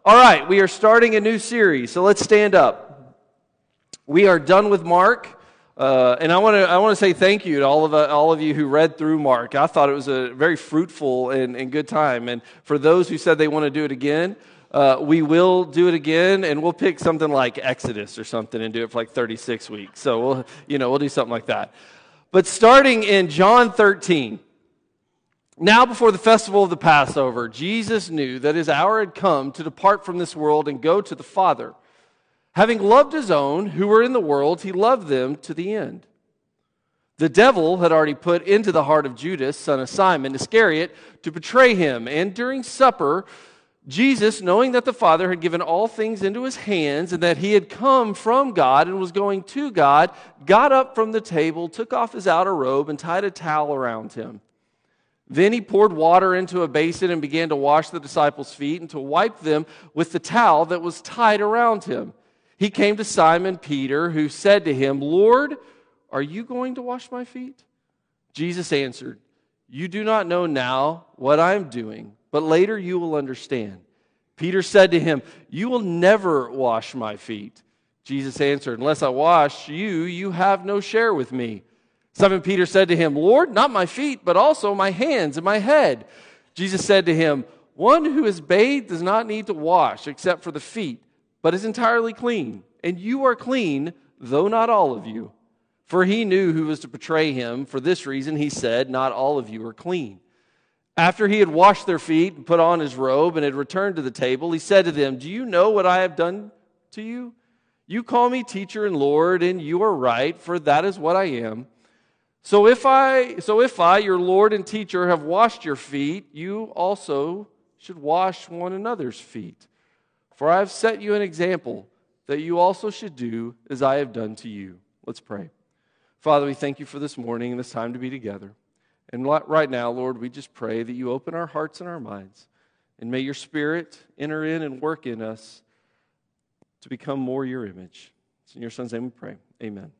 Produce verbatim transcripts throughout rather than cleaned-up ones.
All right, we are starting a new series, so let's stand up. We are done with Mark, uh, and I want to I want to say thank you to all of uh, all of you who read through Mark. I thought it was a very fruitful and, and good time, and for those who said they want to do it again, uh, we will do it again, and we'll pick something like Exodus or something and do it for like thirty-six weeks. So we'll you know we'll do something like that. But starting in John thirteen. Now before the festival of the Passover, Jesus knew that his hour had come to depart from this world and go to the Father. Having loved his own who were in the world, he loved them to the end. The devil had already put into the heart of Judas, son of Simon Iscariot, to betray him. And during supper, Jesus, knowing that the Father had given all things into his hands and that he had come from God and was going to God, got up from the table, took off his outer robe, and tied a towel around him. Then he poured water into a basin and began to wash the disciples' feet and to wipe them with the towel that was tied around him. He came to Simon Peter, who said to him, "Lord, are you going to wash my feet?" Jesus answered, "You do not know now what I am doing, but later you will understand." Peter said to him, "You will never wash my feet." Jesus answered, "Unless I wash you, you have no share with me." Simon Peter said to him, "Lord, not my feet, but also my hands and my head." Jesus said to him, "One who is bathed does not need to wash except for the feet, but is entirely clean. And you are clean, though not all of you." For he knew who was to betray him. For this reason he said, "Not all of you are clean." After he had washed their feet and put on his robe and had returned to the table, he said to them, "Do you know what I have done to you? You call me teacher and Lord, and you are right, for that is what I am. So if I, so if I, your Lord and teacher, have washed your feet, you also should wash one another's feet. For I have set you an example that you also should do as I have done to you." Let's pray. Father, we thank you for this morning and this time to be together. And right now, Lord, we just pray that you open our hearts and our minds, and may your Spirit enter in and work in us to become more your image. It's in your Son's name we pray. Amen.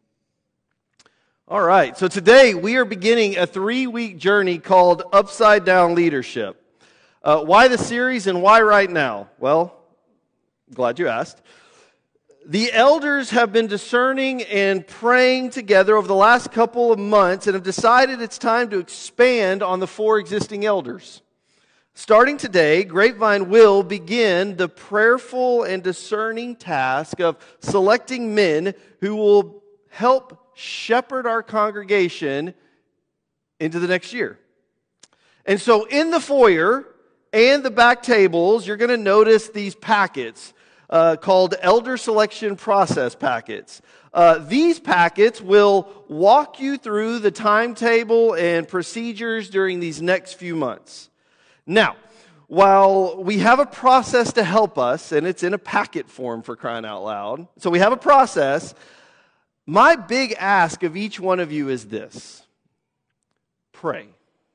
All right, so today we are beginning a three-week journey called Upside Down Leadership. Uh, why the series and why right now? Well, glad you asked. The elders have been discerning and praying together over the last couple of months and have decided it's time to expand on the four existing elders. Starting today, Grapevine will begin the prayerful and discerning task of selecting men who will help shepherd our congregation into the next year. And so in the foyer and the back tables, you're going to notice these packets uh, called Elder Selection Process Packets. Uh, these packets will walk you through the timetable and procedures during these next few months. Now, while we have a process to help us, and it's in a packet form for crying out loud, so we have a process. My big ask of each one of you is this: pray.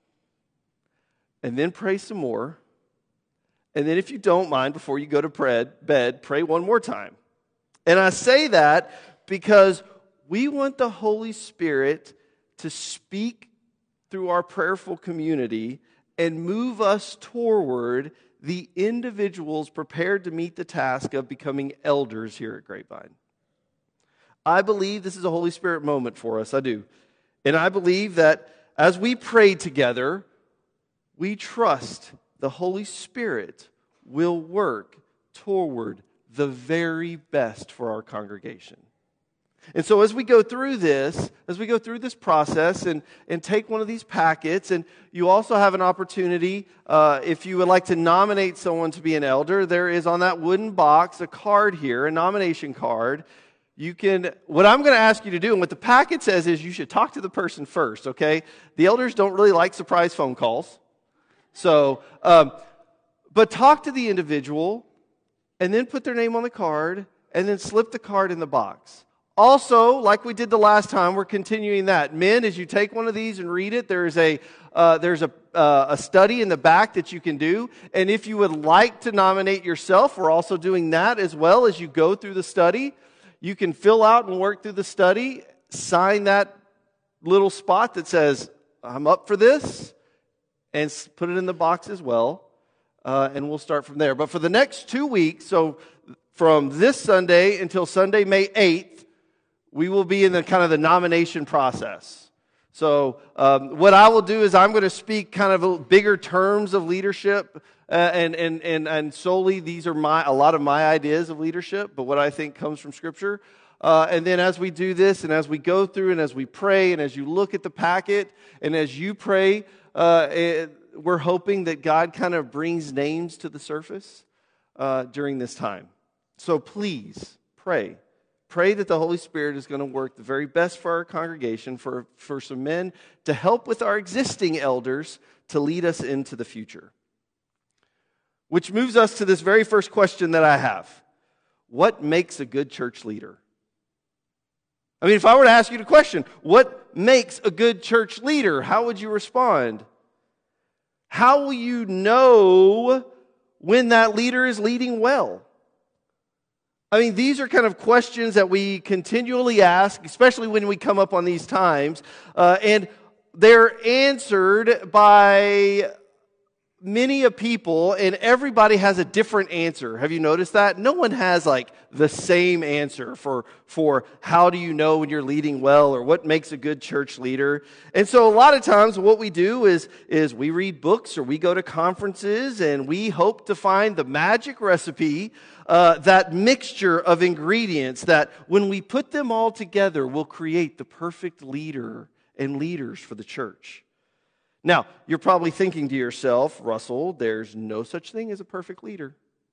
And then pray some more. And then if you don't mind, before you go to bed, pray one more time. And I say that because we want the Holy Spirit to speak through our prayerful community and move us toward the individuals prepared to meet the task of becoming elders here at Grapevine. I believe this is a Holy Spirit moment for us. I do. And I believe that as we pray together, we trust the Holy Spirit will work toward the very best for our congregation. And so as we go through this, as we go through this process and, and take one of these packets, and you also have an opportunity, uh, if you would like to nominate someone to be an elder, there is on that wooden box a card here, a nomination card. You can, what I'm going to ask you to do, and what the packet says is you should talk to the person first, okay? The elders don't really like surprise phone calls. So, um, but talk to the individual, and then put their name on the card, and then slip the card in the box. Also, like we did the last time, we're continuing that. Men, as you take one of these and read it, there's a uh, there's a uh, a study in the back that you can do. And if you would like to nominate yourself, we're also doing that as well as you go through the study. You can fill out and work through the study, sign that little spot that says, "I'm up for this," and put it in the box as well. uh, and we'll start from there. But for the next two weeks, so from this Sunday until Sunday, May eighth, we will be in the kind of the nomination process. So um, what I will do is I'm going to speak kind of bigger terms of leadership, uh, and, and, and, and solely these are my a lot of my ideas of leadership, but what I think comes from Scripture. Uh, and then as we do this, and as we go through, and as we pray, and as you look at the packet, and as you pray, uh, it, we're hoping that God kind of brings names to the surface uh, during this time. So please pray. Pray that the Holy Spirit is going to work the very best for our congregation, for, for some men to help with our existing elders to lead us into the future. Which moves us to this very first question that I have. What makes a good church leader? I mean, if I were to ask you the question, what makes a good church leader? How would you respond? How will you know when that leader is leading well? I mean, these are kind of questions that we continually ask, especially when we come up on these times, uh, and they're answered by many a people, and everybody has a different answer. Have you noticed that? No one has like the same answer for, for how do you know when you're leading well, or what makes a good church leader. And so a lot of times what we do is, is we read books or we go to conferences and we hope to find the magic recipe, uh, that mixture of ingredients that when we put them all together will create the perfect leader and leaders for the church. Now, you're probably thinking to yourself, Russell, there's no such thing as a perfect leader.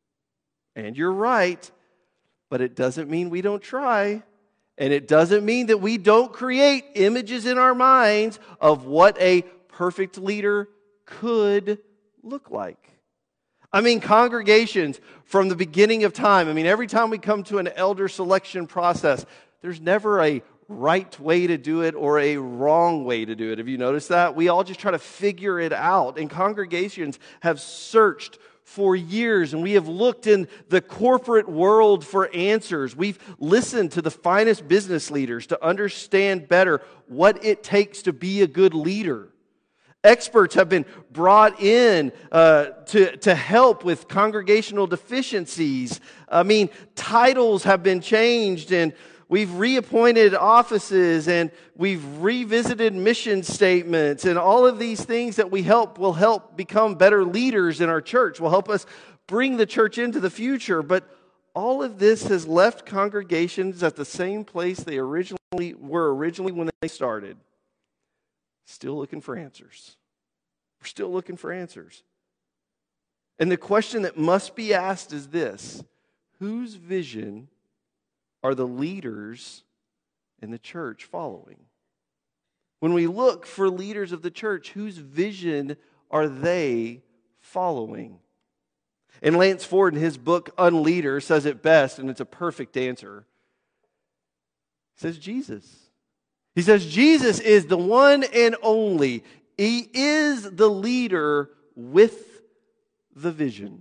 And you're right, but it doesn't mean we don't try. And it doesn't mean that we don't create images in our minds of what a perfect leader could look like. I mean, congregations from the beginning of time, I mean, every time we come to an elder selection process, there's never a right way to do it or a wrong way to do it. Have you noticed that? We all just try to figure it out. And congregations have searched for years, and we have looked in the corporate world for answers. We've listened to the finest business leaders to understand better what it takes to be a good leader. Experts have been brought in uh, to, to help with congregational deficiencies. I mean, titles have been changed, and we've reappointed offices, and we've revisited mission statements, and all of these things that we help will help become better leaders in our church, will help us bring the church into the future. But all of this has left congregations at the same place they originally were originally when they started. Still looking for answers. We're still looking for answers. And the question that must be asked is this: whose vision are the leaders in the church following? When we look for leaders of the church, whose vision are they following? And Lance Ford, in his book Unleader, says it best, and it's a perfect answer. He says Jesus. He says Jesus is the one and only. He is the leader with the vision.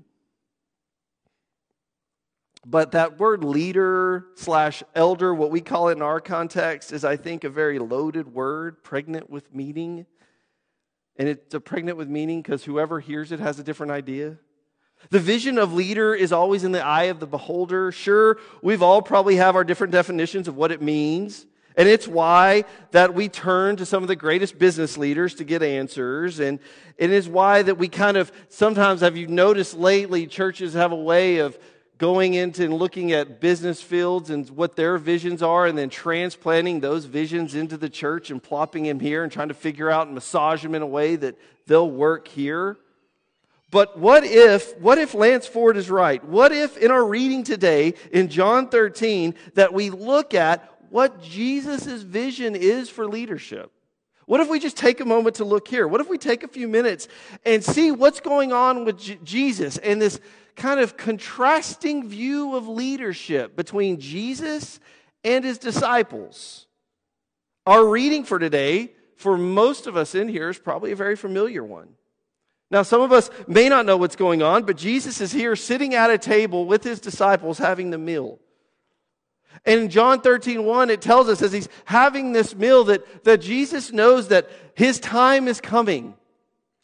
But that word leader slash elder, what we call it in our context, is, I think, a very loaded word, pregnant with meaning. And it's a pregnant with meaning because whoever hears it has a different idea. The vision of leader is always in the eye of the beholder. Sure, we've all probably have our different definitions of what it means. And it's why that we turn to some of the greatest business leaders to get answers. And it is why that we kind of, sometimes, have you noticed lately, churches have a way of going into and looking at business fields and what their visions are, and then transplanting those visions into the church and plopping them here and trying to figure out and massage them in a way that they'll work here. But what if, what if Lance Ford is right? What if in our reading today in John thirteen that we look at what Jesus' vision is for leadership? What if we just take a moment to look here? What if we take a few minutes and see what's going on with J- Jesus and this kind of contrasting view of leadership between Jesus and his disciples? Our reading for today, for most of us in here, is probably a very familiar one. Now, some of us may not know what's going on, but Jesus is here sitting at a table with his disciples having the meal. And in John thirteen one, it tells us as he's having this meal that, that Jesus knows that his time is coming.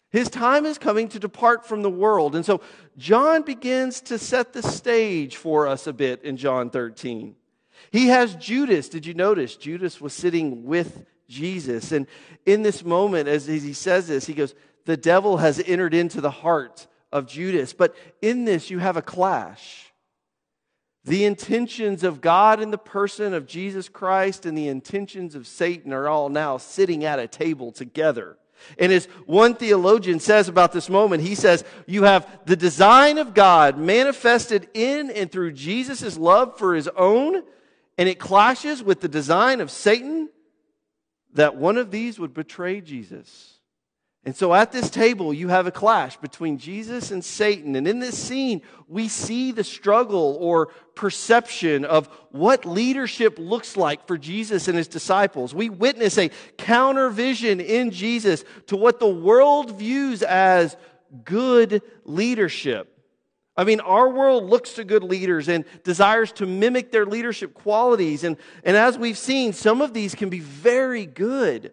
His time is coming to depart from the world. And so John begins to set the stage for us a bit in John thirteen. He has Judas. Did you notice? Judas was sitting with Jesus. And in this moment, as he says this, he goes, the devil has entered into the heart of Judas. But in this, you have a clash. The intentions of God in the person of Jesus Christ and the intentions of Satan are all now sitting at a table together. And as one theologian says about this moment, he says, you have the design of God manifested in and through Jesus' love for his own, and it clashes with the design of Satan that one of these would betray Jesus. And so at this table, you have a clash between Jesus and Satan. And in this scene, we see the struggle or perception of what leadership looks like for Jesus and his disciples. We witness a counter vision in Jesus to what the world views as good leadership. I mean, our world looks to good leaders and desires to mimic their leadership qualities. And, and as we've seen, some of these can be very good.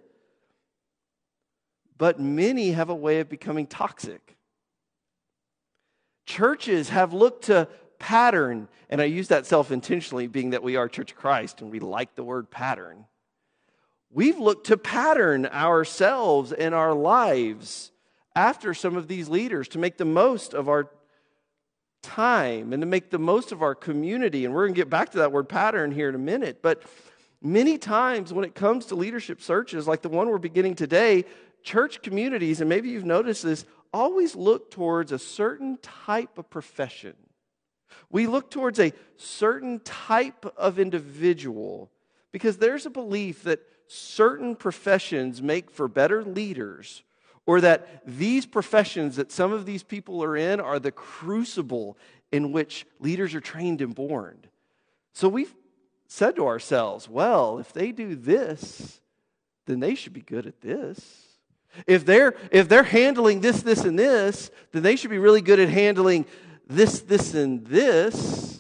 But many have a way of becoming toxic. Churches have looked to pattern, and I use that self-intentionally, being that we are Church of Christ and we like the word pattern. We've looked to pattern ourselves and our lives after some of these leaders to make the most of our time and to make the most of our community. And we're going to get back to that word pattern here in a minute. But many times when it comes to leadership searches, like the one we're beginning today, church communities, and maybe you've noticed this, always look towards a certain type of profession. We look towards a certain type of individual because there's a belief that certain professions make for better leaders, or that these professions that some of these people are in are the crucible in which leaders are trained and born. So we've said to ourselves, well, if they do this, then they should be good at this. If they're, if they're handling this, this, and this, then they should be really good at handling this, this, and this.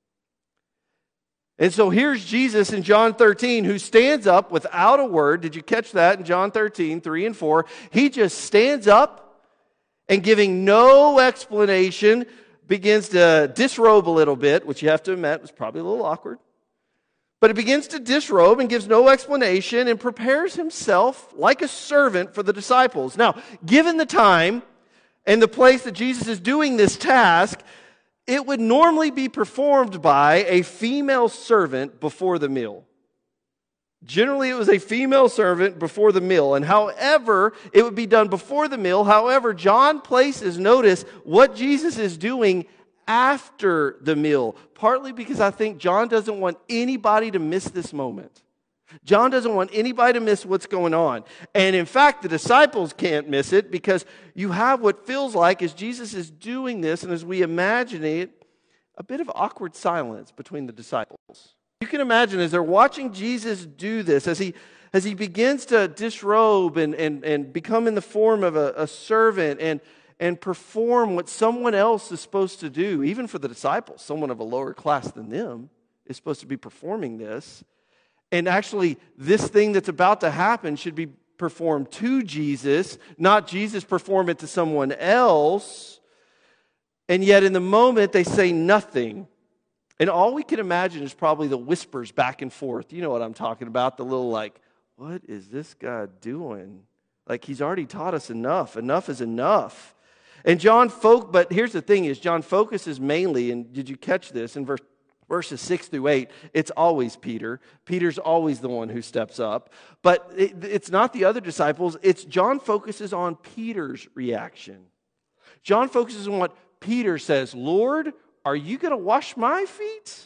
And so here's Jesus in John thirteen who stands up without a word. Did you catch that in John thirteen, three and four? He just stands up and, giving no explanation, begins to disrobe a little bit, which you have to admit was probably a little awkward. But he begins to disrobe and gives no explanation and prepares himself like a servant for the disciples. Now, given the time and the place that Jesus is doing this task, it would normally be performed by a female servant before the meal. Generally, it was a female servant before the meal. And however, it would be done before the meal. However, John places, notice, what Jesus is doing after the meal. Partly because I think John doesn't want anybody to miss this moment. John doesn't want anybody to miss what's going on. And in fact, the disciples can't miss it because you have what feels like as Jesus is doing this, and as we imagine it, a bit of awkward silence between the disciples. You can imagine as they're watching Jesus do this, as he as he begins to disrobe and, and, and become in the form of a, a servant and, and perform what someone else is supposed to do, even for the disciples, someone of a lower class than them is supposed to be performing this. And actually, this thing that's about to happen should be performed to Jesus, not Jesus perform it to someone else. And yet in the moment, they say nothing. And all we can imagine is probably the whispers back and forth. You know what I'm talking about, the little like, what is this guy doing? Like, he's already taught us enough. Enough is enough. And John, folk, but here's the thing is, John focuses mainly, and did you catch this in verse Verses six through eight, it's always Peter. Peter's always the one who steps up. But it, it's not the other disciples. It's John focuses on Peter's reaction. John focuses on what Peter says. Lord, are you going to wash my feet?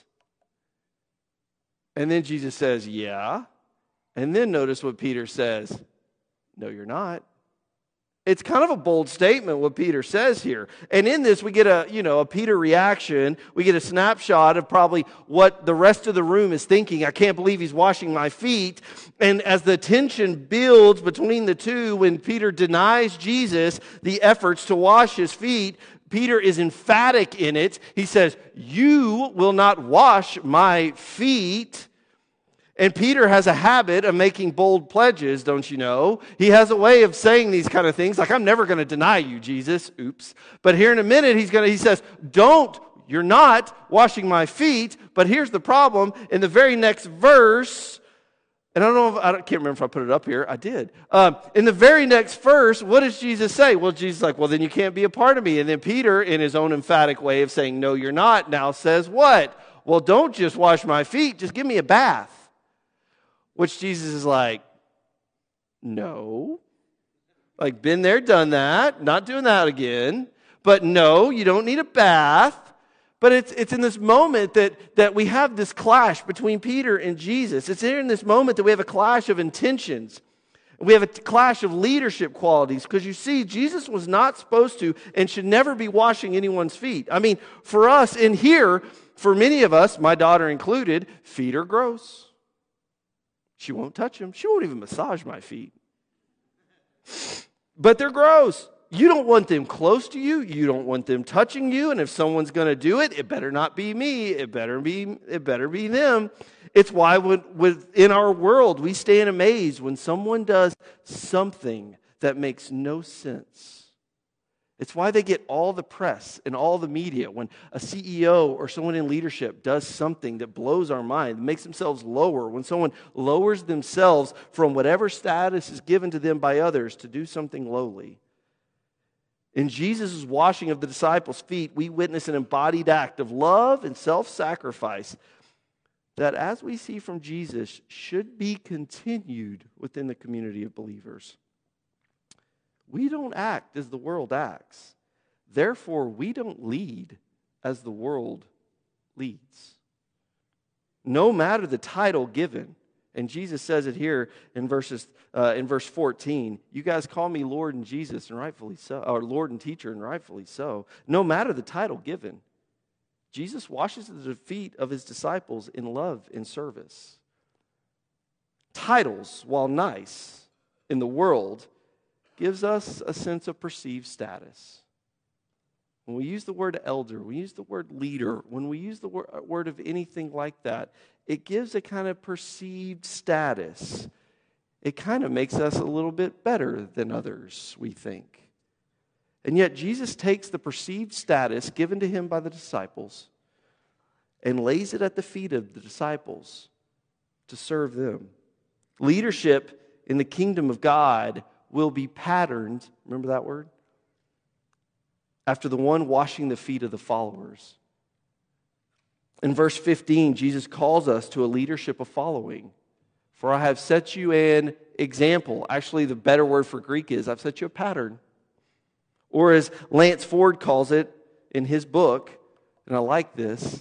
And then Jesus says, yeah. And then notice what Peter says. No, you're not. It's kind of a bold statement what Peter says here. And in this we get a, you know, a Peter reaction. We get a snapshot of probably what the rest of the room is thinking. I can't believe he's washing my feet. And as the tension builds between the two, when Peter denies Jesus the efforts to wash his feet, Peter is emphatic in it. He says, you will not wash my feet. And Peter has a habit of making bold pledges, don't you know? He has a way of saying these kind of things, like, I'm never going to deny you, Jesus. Oops. But here in a minute, he's going to, he says, don't, you're not washing my feet. But here's the problem. In the very next verse, and I don't know if, I can't remember if I put it up here. I did. Um, in the very next verse, what does Jesus say? Well, Jesus is like, well, then you can't be a part of me. And then Peter, in his own emphatic way of saying, no, you're not, now says what? Well, don't just wash my feet, just give me a bath. Which Jesus is like, no. Like, been there, done that, not doing that again. But no, you don't need a bath. But it's it's in this moment that, that we have this clash between Peter and Jesus. It's here in this moment that we have a clash of intentions. We have a clash of leadership qualities. Because you see, Jesus was not supposed to and should never be washing anyone's feet. I mean, for us in here, for many of us, my daughter included, feet are gross. She won't touch them. She won't even massage my feet. But they're gross. You don't want them close to you. You don't want them touching you. And if someone's going to do it, it better not be me. It better be, it better be them. It's why when, within our world, we stand amazed when someone does something that makes no sense. It's why they get all the press and all the media. When a C E O or someone in leadership does something that blows our mind, makes themselves lower, when someone lowers themselves from whatever status is given to them by others to do something lowly. In Jesus' washing of the disciples' feet, we witness an embodied act of love and self-sacrifice that, as we see from Jesus, should be continued within the community of believers. We don't act as the world acts. Therefore, we don't lead as the world leads. No matter the title given, and Jesus says it here in verses uh, in verse fourteen. You guys call me Lord and Jesus, and rightfully so, or Lord and Teacher, and rightfully so. No matter the title given, Jesus washes the feet of his disciples in love and service. Titles, while nice in the world, gives us a sense of perceived status. When we use the word elder, we use the word leader, when we use the word of anything like that, it gives a kind of perceived status. It kind of makes us a little bit better than others, we think. And yet Jesus takes the perceived status given to him by the disciples and lays it at the feet of the disciples to serve them. Leadership in the kingdom of God will be patterned, remember that word? After the one washing the feet of the followers. In verse fifteen, Jesus calls us to a leadership of following. For I have set you an example. Actually, the better word for Greek is, I've set you a pattern. Or as Lance Ford calls it in his book, and I like this,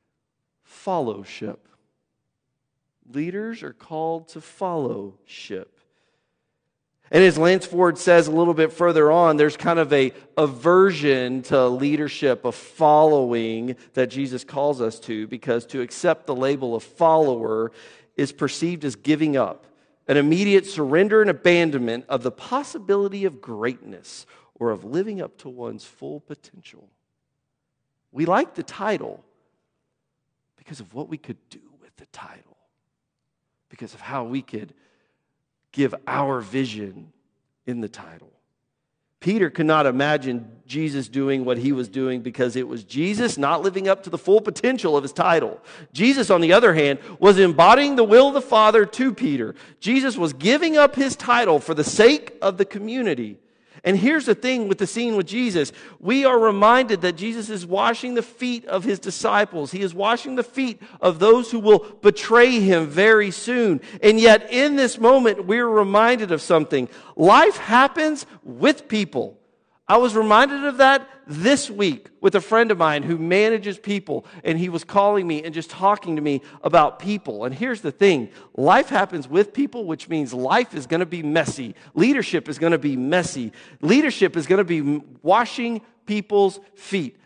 fellowship. Leaders are called to fellowship. And as Lance Ford says a little bit further on, there's kind of a aversion to leadership of following that Jesus calls us to, because to accept the label of follower is perceived as giving up, an immediate surrender and abandonment of the possibility of greatness or of living up to one's full potential. We like the title because of what we could do with the title, because of how we could give our vision in the title. Peter could not imagine Jesus doing what he was doing because it was Jesus not living up to the full potential of his title. Jesus, on the other hand, was embodying the will of the Father to Peter. Jesus was giving up his title for the sake of the community. And here's the thing with the scene with Jesus. We are reminded that Jesus is washing the feet of his disciples. He is washing the feet of those who will betray him very soon. And yet in this moment, we're reminded of something. Life happens with people. I was reminded of that this week with a friend of mine who manages people, and he was calling me and just talking to me about people. And here's the thing. Life happens with people, which means life is going to be messy. Leadership is going to be messy. Leadership is going to be washing people's feet.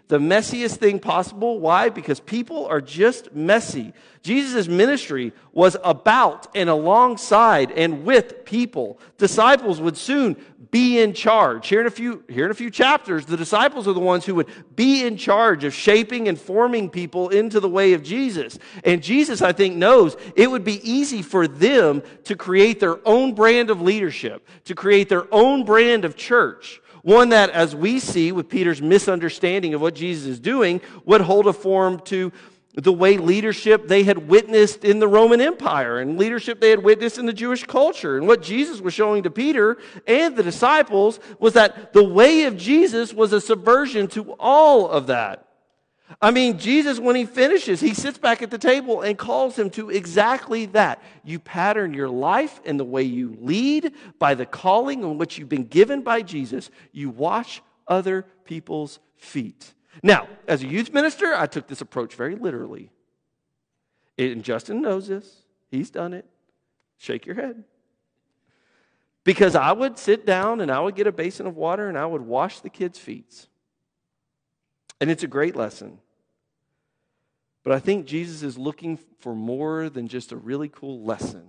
the messiest thing possible. Why? Because people are just messy. Jesus' ministry was about and alongside and with people. Disciples would soon be in charge. Here in a few, here in a few chapters, the disciples are the ones who would be in charge of shaping and forming people into the way of Jesus. And Jesus, I think, knows it would be easy for them to create their own brand of leadership, to create their own brand of church. One that, as we see with Peter's misunderstanding of what Jesus is doing, would hold a form to the way leadership they had witnessed in the Roman Empire and leadership they had witnessed in the Jewish culture. And what Jesus was showing to Peter and the disciples was that the way of Jesus was a subversion to all of that. I mean, Jesus, when he finishes, he sits back at the table and calls him to exactly that. You pattern your life and the way you lead by the calling in which you've been given by Jesus. You wash other people's feet. Now, as a youth minister, I took this approach very literally. And Justin knows this. He's done it. Shake your head. Because I would sit down and I would get a basin of water and I would wash the kids' feet. And it's a great lesson. But I think Jesus is looking for more than just a really cool lesson.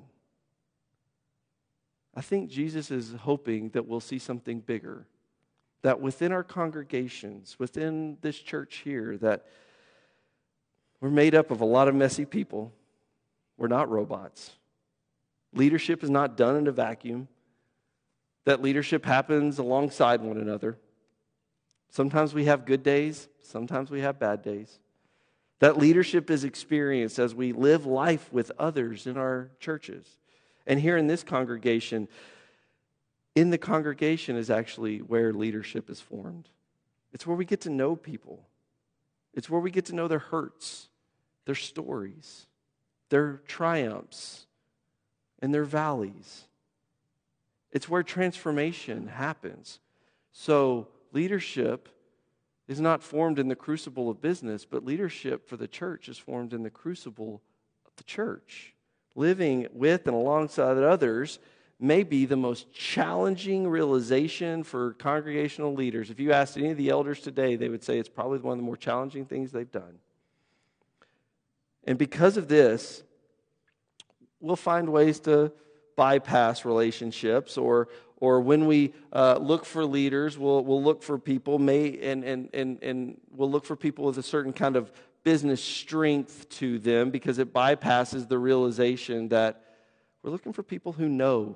I think Jesus is hoping that we'll see something bigger. That within our congregations, within this church here, that we're made up of a lot of messy people. We're not robots. Leadership is not done in a vacuum. That leadership happens alongside one another. Sometimes we have good days. Sometimes we have bad days. That leadership is experienced as we live life with others in our churches. And here in this congregation, in the congregation is actually where leadership is formed. It's where we get to know people. It's where we get to know their hurts, their stories, their triumphs, and their valleys. It's where transformation happens. So leadership is not formed in the crucible of business, but leadership for the church is formed in the crucible of the church. Living with and alongside others may be the most challenging realization for congregational leaders. If you asked any of the elders today, they would say it's probably one of the more challenging things they've done. And because of this, we'll find ways to bypass relationships, or or when we uh, look for leaders, we'll we'll look for people may and and and and we'll look for people with a certain kind of business strength to them, because it bypasses the realization that we're looking for people who know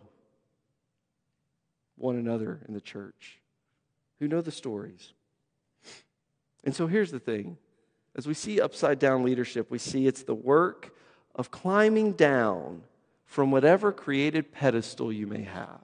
one another in the church, who know the stories. And so here's the thing. As we see upside down leadership, we see it's the work of climbing down from whatever created pedestal you may have.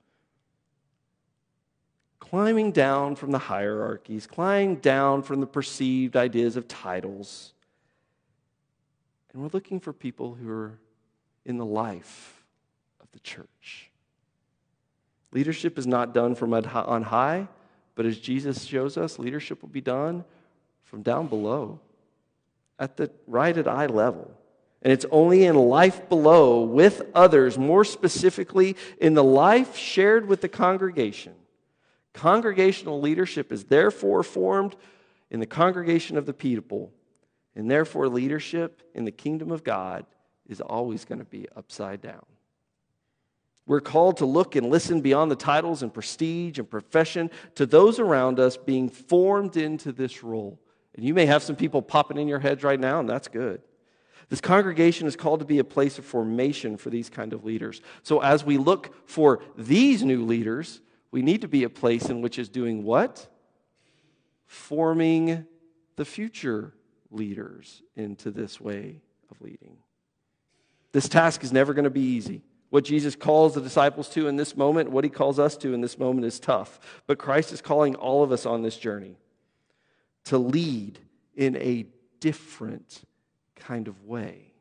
Climbing down from the hierarchies, climbing down from the perceived ideas of titles. And we're looking for people who are in the life of the church. Leadership is not done from on high, but as Jesus shows us, leadership will be done from down below, at the right at eye level. And it's only in life below with others, more specifically in the life shared with the congregation. Congregational leadership is therefore formed in the congregation of the people, and therefore leadership in the kingdom of God is always going to be upside down. We're called to look and listen beyond the titles and prestige and profession to those around us being formed into this role. And you may have some people popping in your heads right now, and that's good. This congregation is called to be a place of formation for these kind of leaders. So as we look for these new leaders, we need to be a place in which is doing what? Forming the future leaders into this way of leading. This task is never going to be easy. What Jesus calls the disciples to in this moment, what he calls us to in this moment is tough. But Christ is calling all of us on this journey to lead in a different kind of way.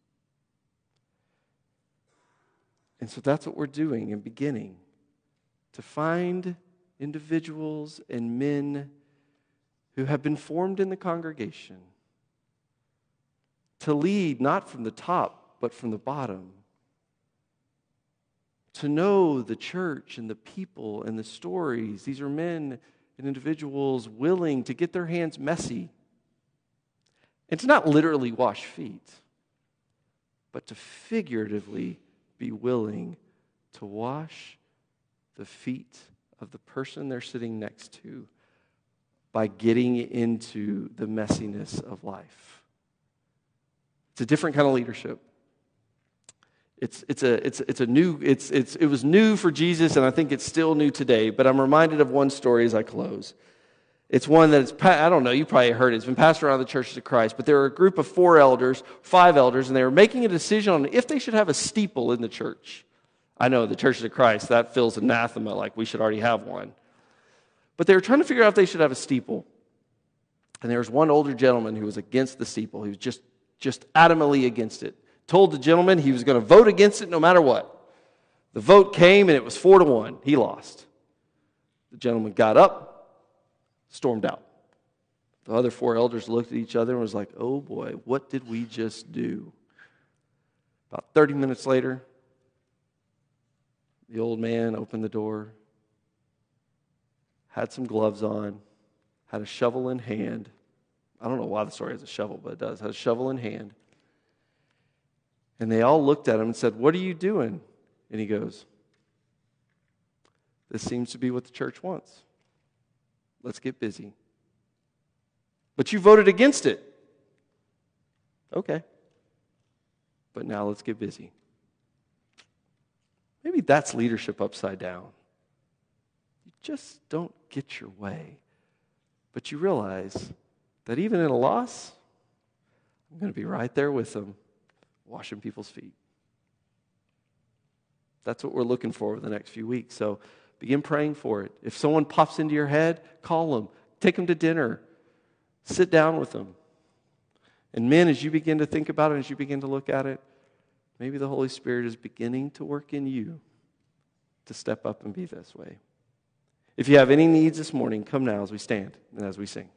And so that's what we're doing and beginning to find individuals and men who have been formed in the congregation to lead not from the top but from the bottom, to know the church and the people and the stories. These are men an individual is willing to get their hands messy and to not literally wash feet, but to figuratively be willing to wash the feet of the person they're sitting next to by getting into the messiness of life. It's a different kind of leadership. It's it's a it's it's a new it's it's it was new for Jesus, and I think it's still new today. But I'm reminded of one story as I close. It's one that it's I don't know, you probably heard it. It's been passed around the churches of Christ. But there were a group of four elders, five elders, and they were making a decision on if they should have a steeple in the church. I know the churches of Christ, that feels anathema, like we should already have one. But they were trying to figure out if they should have a steeple. And there was one older gentleman who was against the steeple. He was just just adamantly against it. Told the gentleman he was going to vote against it no matter what. The vote came and it was four to one. He lost. The gentleman got up, stormed out. The other four elders looked at each other and was like, oh boy, what did we just do? About thirty minutes later, the old man opened the door, had some gloves on, had a shovel in hand. I don't know why the story has a shovel, but it does. Had a shovel in hand. And they all looked at him and said, what are you doing? And he goes, this seems to be what the church wants. Let's get busy. But you voted against it. Okay. But now let's get busy. Maybe that's leadership upside down. You just don't get your way. But you realize that even in a loss, I'm going to be right there with them, washing people's feet. That's what we're looking for over the next few weeks. So begin praying for it. If someone pops into your head, call them. Take them to dinner. Sit down with them. And men, as you begin to think about it, as you begin to look at it, maybe the Holy Spirit is beginning to work in you to step up and be this way. If you have any needs this morning, come now as we stand and as we sing.